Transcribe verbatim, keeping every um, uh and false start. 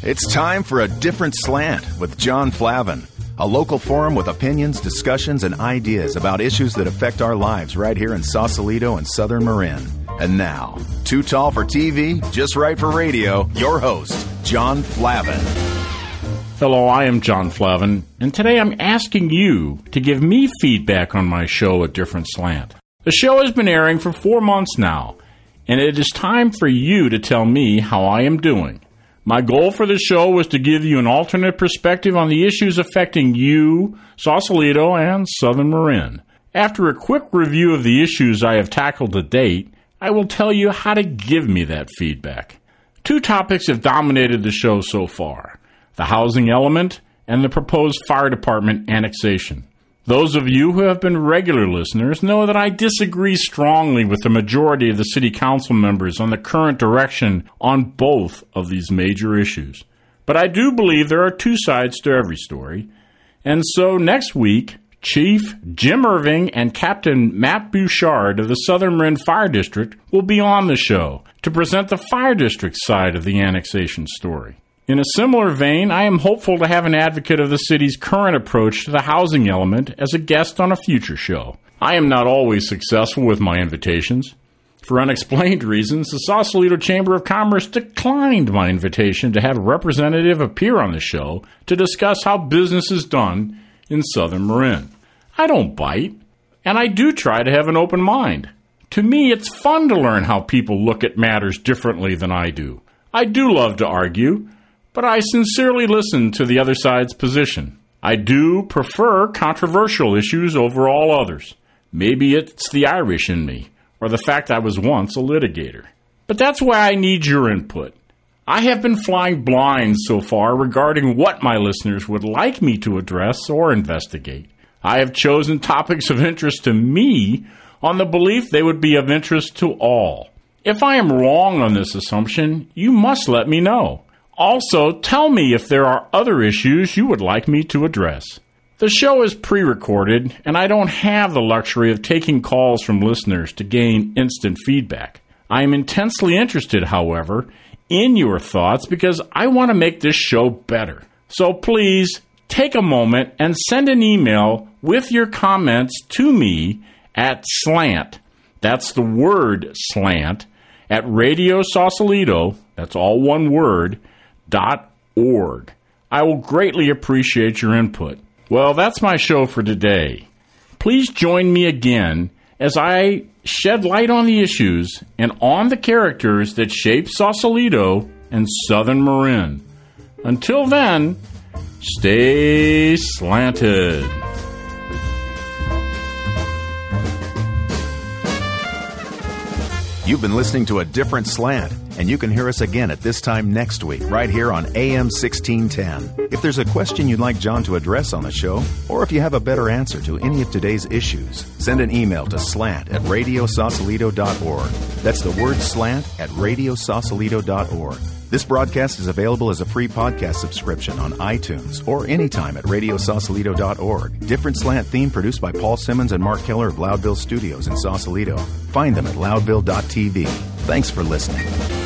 It's time for A Different Slant with John Flavin, a local forum with opinions, discussions, and ideas about issues that affect our lives right here in Sausalito and Southern Marin. And now, too tall for T V, just right for radio, your host, John Flavin. Hello, I am John Flavin, and today I'm asking you to give me feedback on my show, A Different Slant. The show has been airing for four months now, and it is time for you to tell me how I am doing. My goal for the show was to give you an alternate perspective on the issues affecting you, Sausalito, and Southern Marin. After a quick review of the issues I have tackled to date, I will tell you how to give me that feedback. Two topics have dominated the show so far: the housing element and the proposed fire department annexation. Those of you who have been regular listeners know that I disagree strongly with the majority of the city council members on the current direction on both of these major issues. But I do believe there are two sides to every story. And so next week, Chief Jim Irving and Captain Matt Bouchard of the Southern Marin Fire District will be on the show to present the fire district side of the annexation story. In a similar vein, I am hopeful to have an advocate of the city's current approach to the housing element as a guest on a future show. I am not always successful with my invitations. For unexplained reasons, the Sausalito Chamber of Commerce declined my invitation to have a representative appear on the show to discuss how business is done in Southern Marin. I don't bite, and I do try to have an open mind. To me, it's fun to learn how people look at matters differently than I do. I do love to argue, but I sincerely listen to the other side's position. I do prefer controversial issues over all others. Maybe it's the Irish in me, or the fact I was once a litigator. But that's why I need your input. I have been flying blind so far regarding what my listeners would like me to address or investigate. I have chosen topics of interest to me on the belief they would be of interest to all. If I am wrong on this assumption, you must let me know. Also, tell me if there are other issues you would like me to address. The show is pre-recorded, and I don't have the luxury of taking calls from listeners to gain instant feedback. I am intensely interested, however, in your thoughts because I want to make this show better. So please, take a moment and send an email with your comments to me at slant, that's the word slant, at Radio Sausalito, that's all one word, dot org. I will greatly appreciate your input. Well, that's my show for today. Please join me again as I shed light on the issues and on the characters that shape Sausalito and Southern Marin. Until then, stay slanted. You've been listening to A Different Slant, and you can hear us again at this time next week, right here on A M sixteen ten. If there's a question you'd like John to address on the show, or if you have a better answer to any of today's issues, send an email to slant at radio sausalito dot org. That's the word slant at radio sausalito dot org. This broadcast is available as a free podcast subscription on iTunes or anytime at radio sausalito dot org. Different Slant theme produced by Paul Simmons and Mark Keller of Loudville Studios in Sausalito. Find them at loudville dot t v. Thanks for listening.